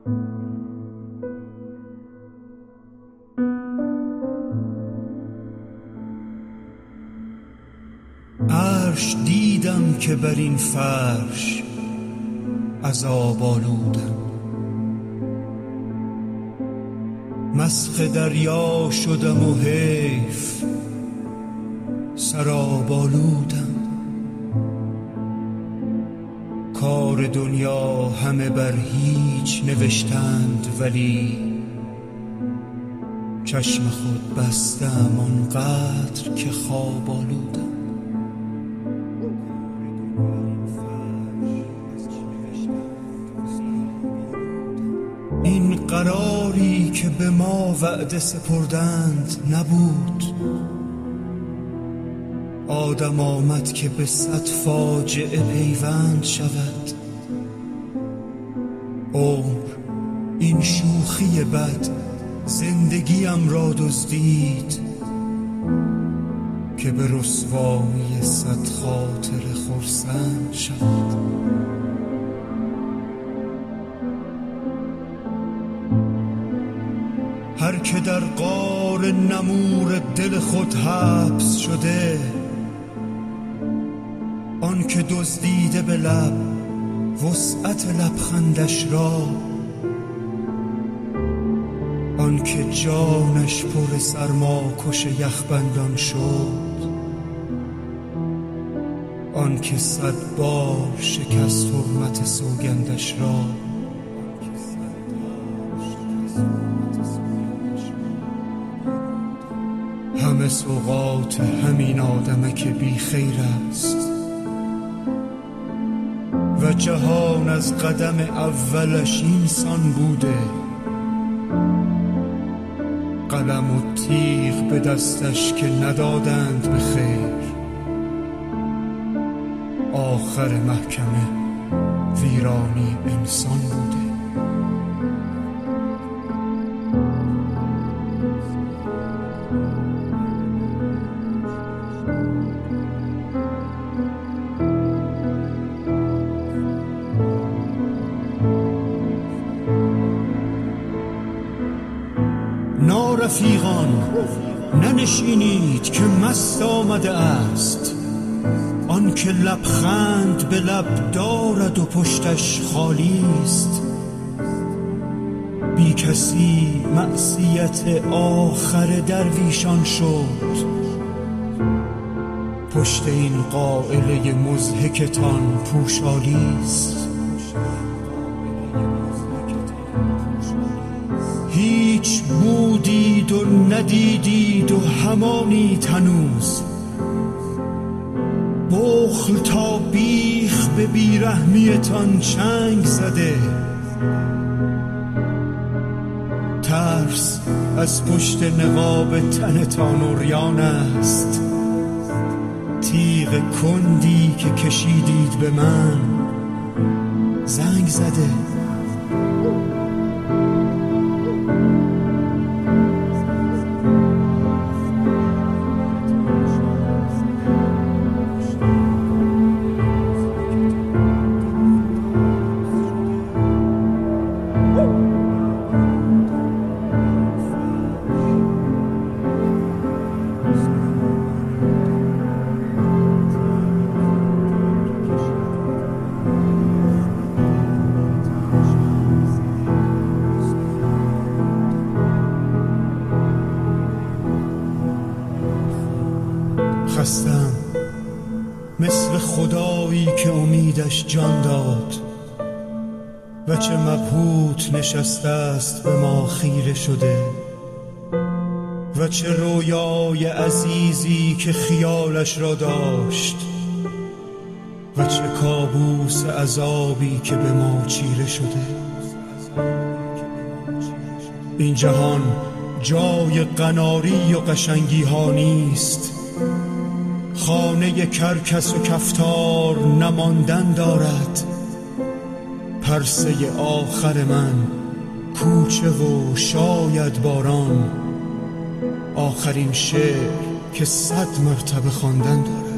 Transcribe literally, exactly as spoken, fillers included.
عرش دیدم که بر این فرش عذاب آلودم، مسخ دریا شدم و حیف سراب آلودم. کار دنیا همه بر هیچ نوشتند، ولی چشم خود بستم آنقدر که خواب آلودم. این قراری که به ما وعده سپردند نبود، آدم آمد که به صد فاجعه پیوند شود. عمر این شوخی بد زندگیم را دزدید، که به رسوایی صد خاطر خرسند شود. هر که در غار نمور دل خود حبس شده، آن که دزدیده به لب وسعت لبخندش را، آن که جانش پر سرما کش یخبندان شد، آن که صد بار شکست حرمت سوگندش را. همه سوغات همین آدمک بی خیر است و جهان از قدم اولش اینسان بوده. قلم و تیغ به دستش که ندادند به خیر، آخر محکمه ویرانی انسان بوده. نارفیقان ننشینید که مست آمده است، آن که لبخند به لب دارد و پشتش خالی است. بی کسی معصیت آخر درویشان شد، پشت این قائله مضحکتان پوشالی است. هیچ بودید و ندیدید و همانید هنوز، بخل تا بیخ به بیرحمیتان چنگ زده. ترس از پشت نقاب تنتان عریان است، تیغ کندی که کشیدید به من زنگ زده. خستم مثل خدایی که امیدش جان داد و چه مبهوت نشسته است به ما خیره شده، و چه رویای عزیزی که خیالش را داشت، و چه کابوس عذابی که به ما چیره شده. این جهان جای قناری و قشنگی ها نیست، خانه کرکس و کفتار نماندن دارد. پرسه آخر من کوچه و شاید باران، آخرین شعر که صد مرتبه خواندن دارد.